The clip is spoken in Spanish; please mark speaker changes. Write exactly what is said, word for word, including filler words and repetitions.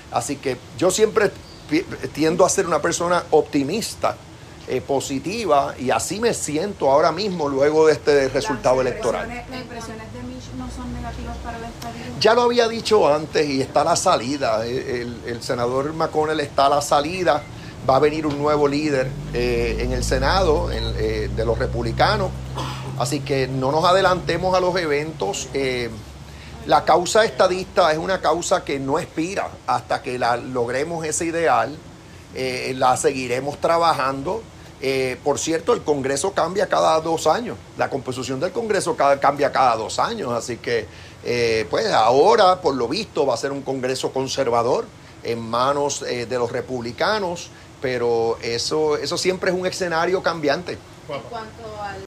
Speaker 1: Así que yo siempre tiendo a ser una persona optimista, eh, positiva, y así me siento ahora mismo luego de este resultado
Speaker 2: las
Speaker 1: electoral.
Speaker 2: Las impresiones de Mitch no son negativas para el estadismo.
Speaker 1: Ya lo había dicho antes y está a la salida. El, el, el senador McConnell está a la salida. Va a venir un nuevo líder eh, en el Senado en, eh, de los republicanos. Así que no nos adelantemos a los eventos. Eh, la causa estadista es una causa que no expira hasta que la, logremos ese ideal. Eh, la seguiremos trabajando. Eh, por cierto, el Congreso cambia cada dos años. La composición del Congreso cada, cambia cada dos años. Así que, eh, pues ahora, por lo visto, va a ser un Congreso conservador en manos eh, de los republicanos. Pero eso, eso siempre es un escenario cambiante.
Speaker 2: En cuanto al